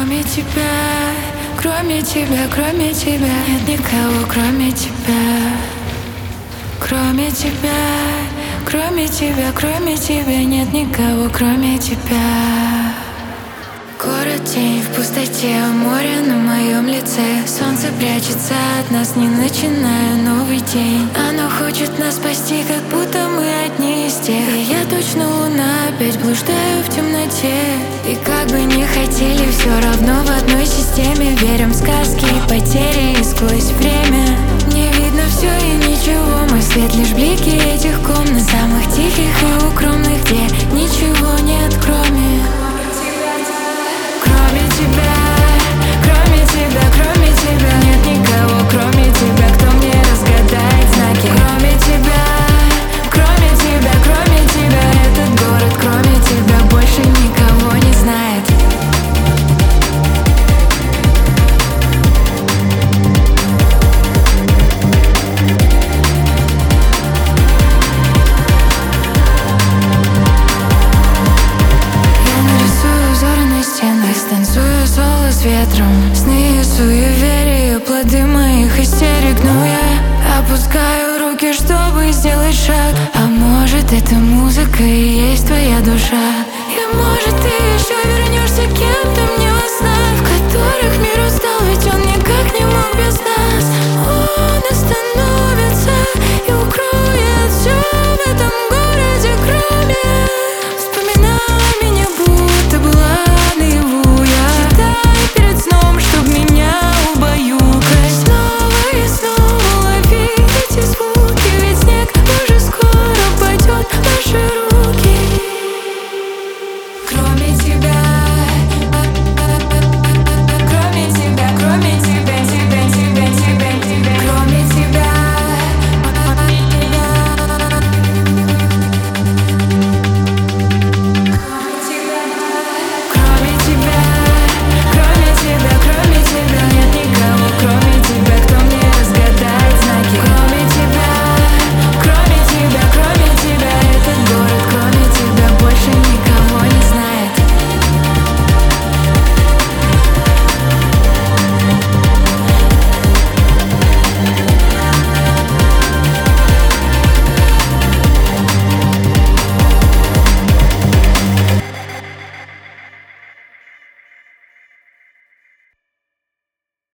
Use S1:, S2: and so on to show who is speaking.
S1: Кроме тебя, кроме тебя, кроме тебя нет никого, кроме тебя. Кроме тебя, кроме тебя, кроме тебя нет никого, кроме тебя. Город тень в пустоте, море на моем лице. Солнце прячется от нас, не начиная новый день. Оно хочет нас спасти, как будто мы одни из тех. И я точно луна, опять блуждаю в темноте. И как бы не хотели, все равно в одной системе. Верим в сказки и потери, и сквозь время не видно все и ничего. Мой свет лишь блики этих комнат, самых тихих и укромных, где ничего нет, кроме тебя. Кроме тебя, кроме тебя нет никого, кроме тебя, кто мне разгадает знаки. Кроме тебя, кроме тебя, кроме тебя этот город, кроме тебя, больше никого не знает. Станцую соло с ветром, сны и суеверия, плоды моих истерик. Но я опускаю руки, чтобы сделать шаг. А может, эта музыка и есть твоя душа?